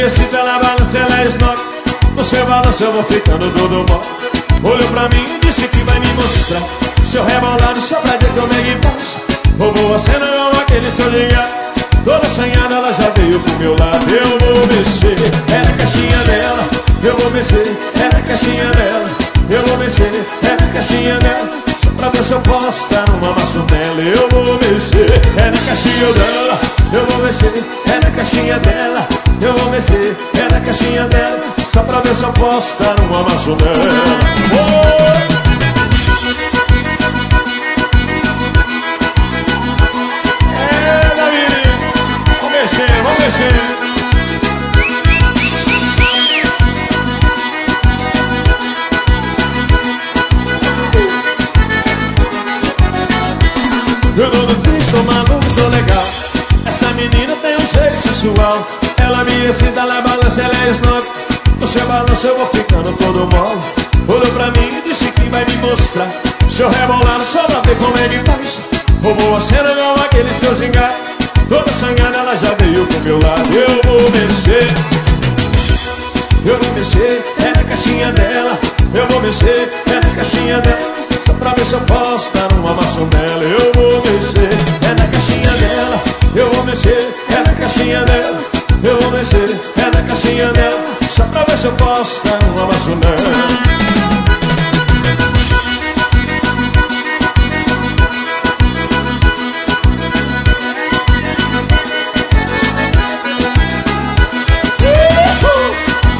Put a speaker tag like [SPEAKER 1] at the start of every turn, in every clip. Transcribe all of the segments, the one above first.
[SPEAKER 1] me excita, ela balança, ela esnoca. No seu balanço eu vou ficando todo bom. Olhou pra mim e disse que vai me mostrar seu rebolado só pra ver como é que faz. Roubou a cena com aquele seu gingado. Toda assanhada ela já veio pro meu lado. Eu vou mexer, é na caixinha dela. Eu vou mexer, é na caixinha dela. Eu vou mexer, é na caixinha dela. Só pra ver se eu posso dar uma maçonela. Eu vou mexer, é na caixinha dela. Eu vou mexer, é na caixinha dela. Eu vou mexer, é na caixinha dela. Só pra ver se eu posso dar uma maçonela. É, Davi, vamos mexer, vamos mexer. Eu todo triste, tô maluco, tô legal. Essa menina tem um jeito sensual. Ela me excita, ela balança, ela é snob. No seu balanço eu vou ficando todo mole. Olhou pra mim e disse que vai me mostrar seu rebolado só pra ver como ele faz. Roubou a cena igual aquele seu gingado. Toda sangrada ela já veio pro meu lado. Eu vou mexer, eu vou mexer, é na caixinha dela. Eu vou mexer, é na caixinha dela. Só pra ver se eu posso dar uma maçonela. Eu vou mexer, é na caixinha dela. Eu vou mexer, é na caixinha dela. Eu vou mexer, é na caixinha dela. Só pra ver se eu posso dar uma maçonela.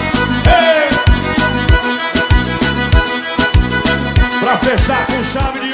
[SPEAKER 1] Pra fechar com chave de